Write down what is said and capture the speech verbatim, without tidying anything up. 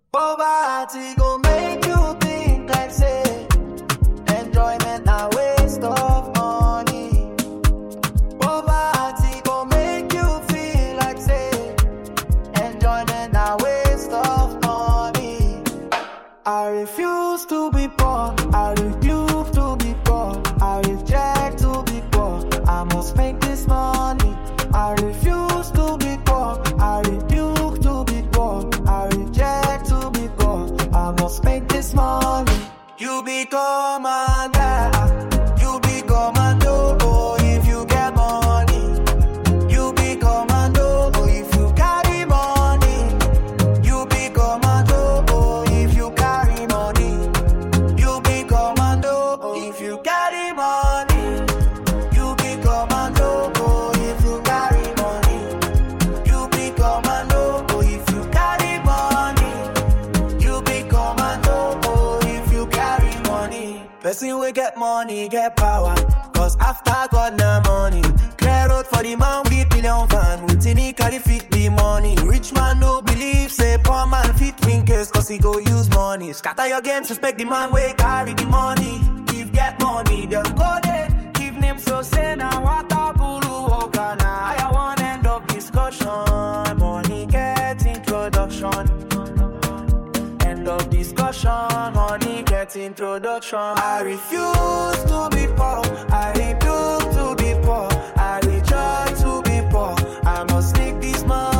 Poverty gon' make you think like say enjoyment a waste of money. Poverty gon' make you feel like say enjoyment a waste of money. I refuse to be poor. I refuse to be poor. I reject to be poor. I must make this money. I refuse to be poor. I refuse to be poor. I reject to be poor. I must make this money. You become a guy. You become a dope if you get money. You become a dope if you carry money. You become a dope if you carry money. You become a dope if you carry money. You become a dope if you carry money. You become a dope if you carry money. You become a dope if you carry money. Person will get money, get power. Cause after God na money. Clear road for the man with million fan. Within he carry fit the money. Rich man no believe, say poor man fit win case. Cause he go use money. Scatter your games, respect the man wey carry the money. If get money, then go there. Give name so say na water bulu okana. I want end of discussion. Money get introduction. End of discussion. Money get introduction. I refuse to be poor. I refuse to be poor. I reject to be poor. I must make this money.